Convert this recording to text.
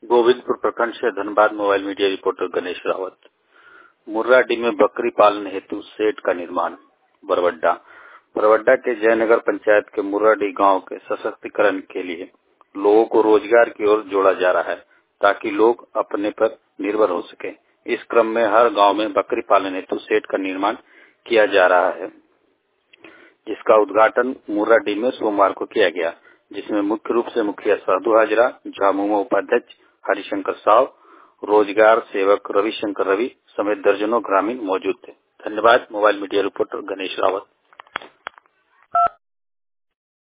गोविंदपुर प्रखंड से Dhanbad mobile media reporter Ganesh Rawat. Murradih में बकरी पालन हेतु शेड का निर्माण। बरवड्डा के जयनगर पंचायत के मुर्राडीह गांव के सशक्तिकरण के लिए लोगों को रोजगार की ओर जोड़ा जा रहा है ताकि लोग अपने पर निर्भर हो सके। इस क्रम में हर गांव में बकरी पालन हेतु शेड का निर्माण किया जा रहा है, जिसका उद्घाटन मुर्राडीह में सोमवार को किया गया, जिसमें मुख्य रूप से मुखिया साधु हाजरा, झामुमो उपाध्यक्ष हरिशंकर साव, रोजगार सेवक रविशंकर रवि समेत दर्जनों ग्रामीण मौजूद थे। धन्यवाद। Mobile media reporter Ganesh Rawat.